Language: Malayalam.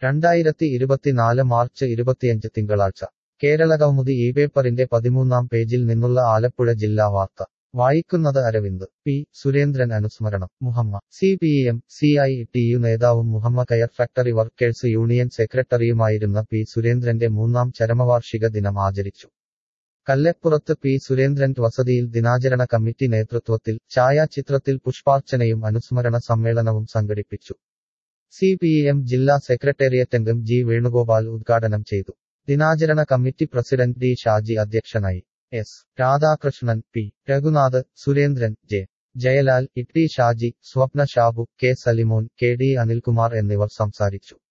2024 മാർച്ച് 25 തിങ്കളാഴ്ച കേരളകൗമുദി ഈ പേപ്പറിന്റെ 13-ാം പേജിൽ നിന്നുള്ള ആലപ്പുഴ ജില്ലാ വാർത്ത വായിക്കുന്നത് അരവിന്ദ്. പി. സുരേന്ദ്രൻ അനുസ്മരണം. മുഹമ്മ. CPM, CITU നേതാവും മുഹമ്മ കയർ ഫാക്ടറി വർക്കേഴ്സ് യൂണിയൻ സെക്രട്ടറിയുമായിരുന്ന പി. സുരേന്ദ്രന്റെ 3-ാം ചരമവാർഷിക ദിനം ആചരിച്ചു. കല്ലേപ്പുറത്ത് പി. സുരേന്ദ്രൻ വസതിയിൽ ദിനാചരണ കമ്മിറ്റി നേതൃത്വത്തിൽ ഛായാചിത്രത്തിൽ പുഷ്പാർച്ചനയും അനുസ്മരണ സമ്മേളനവും സംഘടിപ്പിച്ചു. CPM ജില്ലാ സെക്രട്ടേറിയറ്റംഗം ജി. വേണുഗോപാൽ ഉദ്ഘാടനം ചെയ്തു. ദിനാചരണ കമ്മിറ്റി പ്രസിഡന്റ് ഡി. ഷാജി അധ്യക്ഷനായി. S. Radhakrishnan, P. Raghunath, Surendran, J. Jayalal, T. Shaji, Swapna Shabu, K. Salimon, K. D. Anilkumar എന്നിവർ സംസാരിച്ചു.